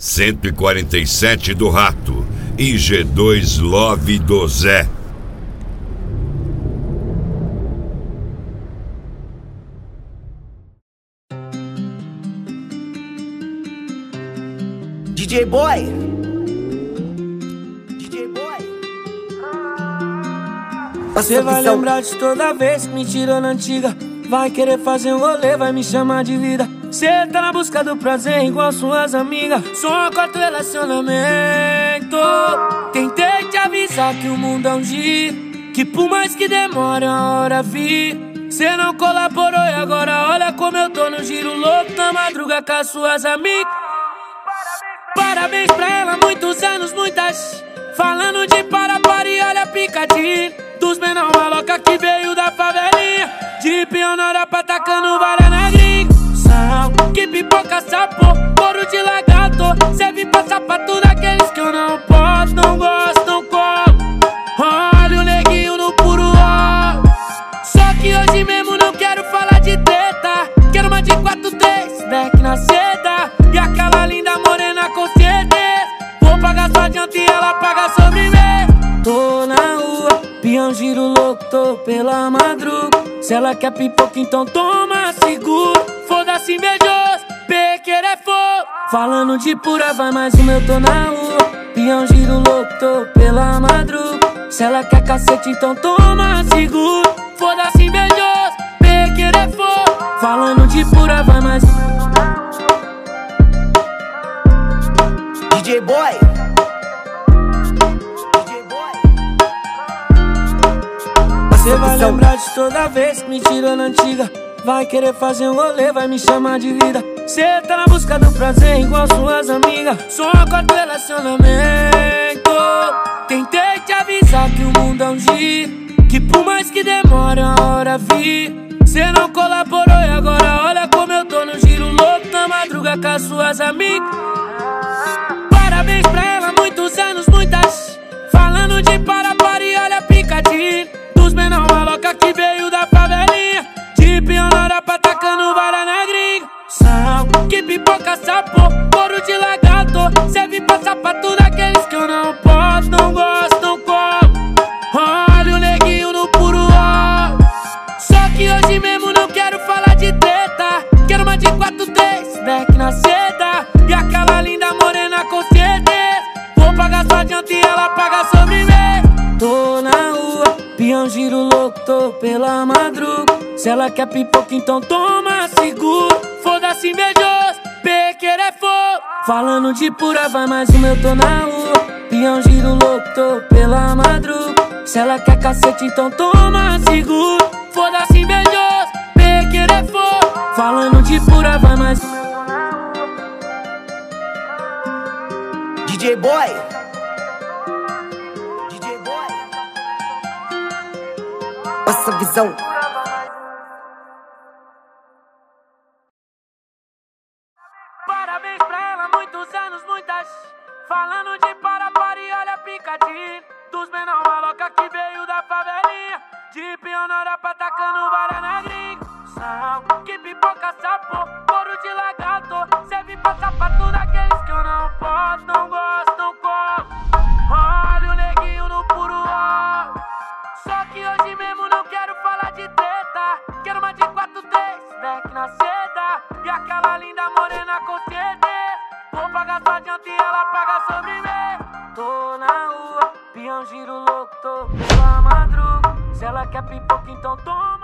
147 do Rato e G2 Love do Zé. DJ Boy. Você vai lembrar de toda vez que me tirou na antiga. Vai querer fazer um rolê, vai me chamar de vida. Cê tá na busca do prazer igual suas amigas. Só corta o relacionamento. Tentei te avisar que o mundo é um giro, que por mais que demore uma hora vir. Cê não colaborou e agora olha como eu tô no giro louco na madruga com as suas amigas. Parabéns pra ela, muitos anos, muitas. Falando de para e olha picadinho dos menor maloca que veio da favelinha. De pionora pra tacando vara na gringa. Sal, que pipoca, sapo, couro de lagarto. Serve pra sapato daqueles que eu não posso, não gosto, não colo. Olha o neguinho no puro óleo. Só que hoje mesmo não quero falar de treta. Quero uma de 4-3, back na seda. E aquela linda morena com certeza. Vou pagar sua janta e ela paga sobre mim. Tô na rua, peão giro louco, tô pela madruga. Se ela quer pipoca, então toma seguro. Foda-se invejoso, pequeno é fogo. Falando de pura, vai mais uma, eu tô na rua. Peão giro louco, tô pela madruga. Se ela quer cacete, então toma seguro. Foda-se invejoso, pequeno é fogo. Falando de pura, vai mais uma, eu tô na rua. DJ Boy. Você vai lembrar de toda vez que me tirou na antiga. Vai querer fazer um rolê, vai me chamar de vida. Cê tá na busca do prazer igual suas amigas. Só corta o relacionamento. Tentei te avisar que o mundo é um giro, que por mais que demore uma hora vir. Cê não colaborou e agora olha como eu tô no giro louco na madruga com as suas amigas. Parabéns pra ela, muitos anos, muitas. Falando de para e olha picadinho dos menor maloca que veio da favelinha. De pionora pra tacando vara na gringa. Sal, que pipoca, sapo, couro de lagarto. Serve pra sapato daqueles que eu não posso, não gosto, não colo. Olha o neguinho no puro óleo. Só que hoje mesmo não quero falar de treta. Quero uma de 4-3, back na seda. E aquela linda morena com certeza. Vou pagar sua janta e ela paga sobre mim. Tô na rua, peão giro louco, tô pela madruga. Se ela quer pipoca, então toma seguro. Foda-se invejoso, pequeno é fogo. Falando de pura, vai mais uma, eu tô na rua. Peão giro louco, tô pela madruga. Se ela quer cacete, então toma seguro. Foda-se invejoso, pequeno é fogo. Falando de pura, vai mais uma, eu tô na rua. DJ Boy. Essa visão. Parabéns pra ela, muitos anos, muitas. Falando de para e olha picadinho dos menor maloca que veio da favelinha. De pionora pra tacando vara na gringa. Sal, que pipoca, sapo, couro de lagarto. Serve pra sapato daqueles que eu não posso, não gosto, não colo. Olha o neguinho no puro óleo. Só que hoje mesmo não quero falar de treta. Quero uma de 4-3, back na seda. E aquela linda morena com certeza. Vou pagar sua janta e ela paga sobre mim. Tô na rua, peão giro louco, tô pela madruga. Se ela quer pipoca, então toma.